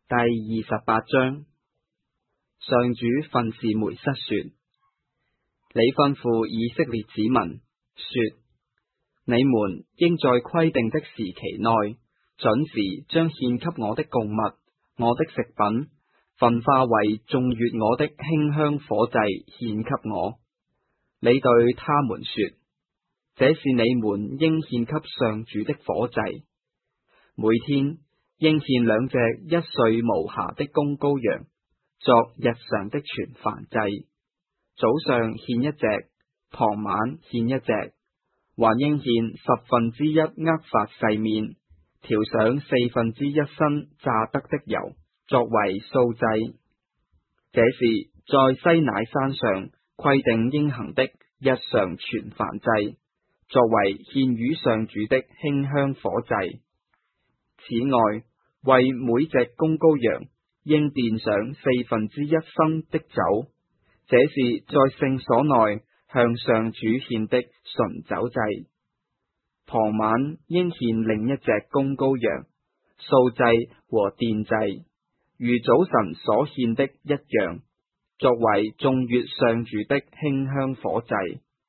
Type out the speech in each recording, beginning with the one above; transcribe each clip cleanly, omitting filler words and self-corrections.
第28章。上主訓示梅瑟說：你吩咐以色列子民說，你們應在規定的時期內，準時將獻給我的供物、我的食品，焚化為頌悅我的馨香火祭獻給我。你對他們說，這是你們應獻給上主的火祭，每天應獻2隻1歲無瑕的公羔羊，作日常的全燔祭。早上獻1隻，傍晚獻1隻，還應獻1/10厄法細麵，調上1/4新榨得的油，作為素祭。這是在西乃山上規定應行的日常全燔祭，作為獻與上主的馨香火祭。此外，為每隻公羔羊應奠上1/4新的酒，這是在聖所內向上主獻的純酒祭。傍晚應獻另1隻公羔羊，素祭和奠祭，如早晨所獻的一樣，作為頌悅上主的馨香火祭。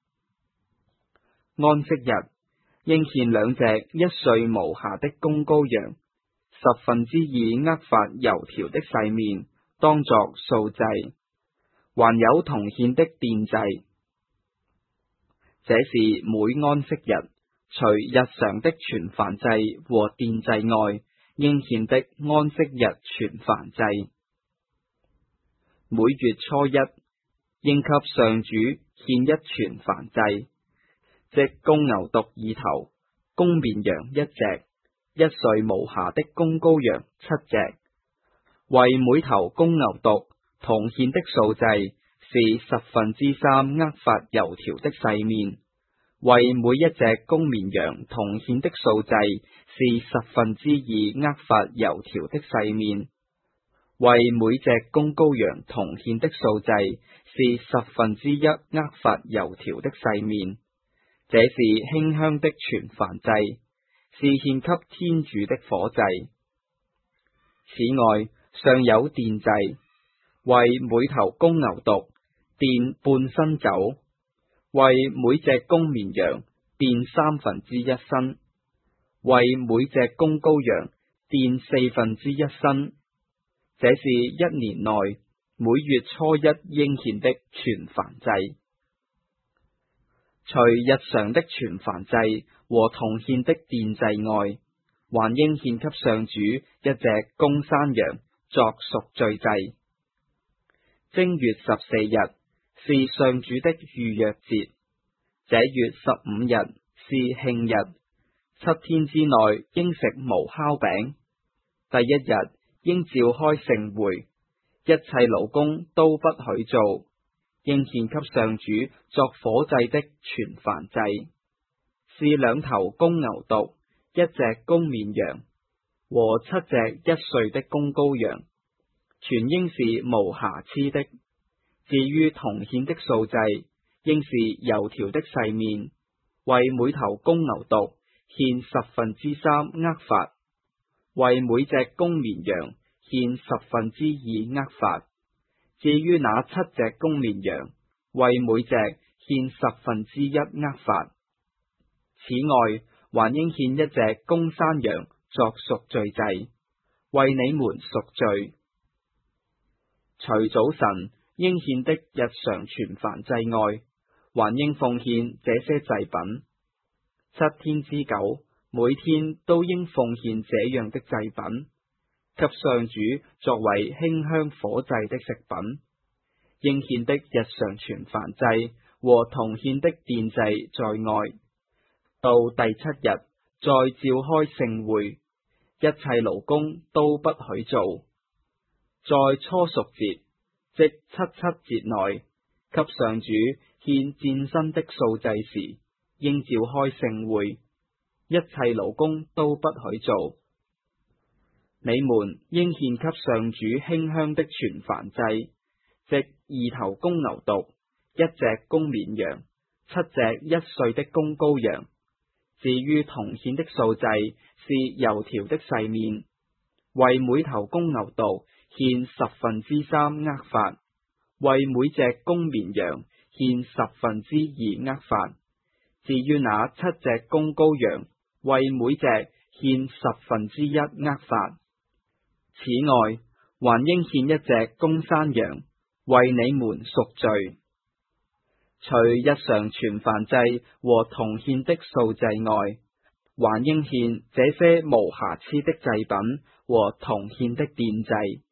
安息日應獻2隻1歲無瑕的公羔羊，2/10厄法油調的細麵，當作素祭，還有同獻的奠祭。這是每安息日，除日常的全燔祭和奠祭外，應獻的安息日全燔祭。每月初1，應給上主獻一全燔祭，即公牛犢2頭，公綿羊1隻，1歲無瑕的公羔羊7隻。為每頭公牛犢同獻的素祭是3/10厄法油調的細麵，為每1隻公綿羊同獻的素祭是2/10厄法油調的細麵，為每隻公羔羊同獻的素祭是1/10厄法油調的細麵。這是馨香的全燔祭，是獻給天主的火祭。此外，尚有奠祭，為每頭公牛犢奠半新酒，為每隻公綿羊奠1/3新，為每隻公羔羊奠1/4新。這是1年內每月初1應獻的全燔祭。除日常的全燔祭和同獻的奠祭外，還應獻給上主1隻公山羊作贖罪祭。正月14日是上主的逾越節，這月15日是慶日，7天之內應食無酵餅。第1日應召開盛會，一切勞工都不許做，應獻給上主作火祭的全燔祭，是2頭公牛犢、1隻公綿羊和7隻1歲的公羔羊，全應是無瑕疵的。至於同獻的素祭，應是油調的細麵，為每頭公牛犢獻3/10厄法，為每隻公綿羊獻2/10厄法。至於那7隻公綿羊，為每隻獻1/10厄法。此外，還應獻1隻公山羊作贖罪祭，為你們贖罪。除早晨應獻的日常全燔祭外，還應奉獻這些祭品。7天之久，每天都應奉獻這樣的祭品，給上主作為馨香火祭的食品。應獻的日常全燔祭和同獻的奠祭在外。到第7日，再召開盛會，一切勞工都不許做。在初熟節，即7節內，給上主獻薦新的素祭時，應召開盛會，一切勞工都不許做。你們應獻給上主馨香的全燔祭，即2頭公牛犢、1隻公綿羊、7隻1歲的公羔羊。至於同獻的素祭是油調的細麵， 為每頭公牛犢獻3/10厄法，為每隻公綿羊獻2/10厄法。至於那7隻公羔羊，為每隻獻1/10厄法。此外，還應獻一隻公山羊，為你們贖罪。除日常全燔祭和同獻的素祭外，還應獻這些無瑕疵的祭品和同獻的奠祭。